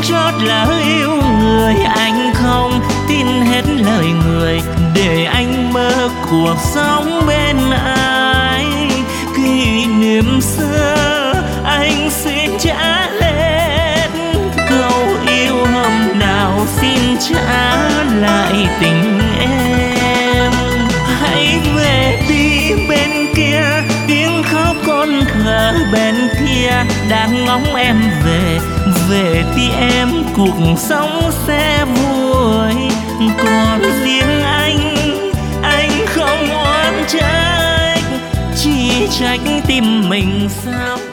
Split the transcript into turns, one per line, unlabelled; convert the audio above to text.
chót là yêu người, anh không tin hết lời người để anh mơ cuộc sống bên ai. Kỷ niệm xưa anh xin trả hết, câu yêu hôm nào xin trả lại tình em. Hãy về đi bên kia, tiếng khóc con khờ bên kia đang ngóng em về. Về thì em cuộc sống sẽ vui, còn riêng anh không oán trách, chỉ trách tim mình sao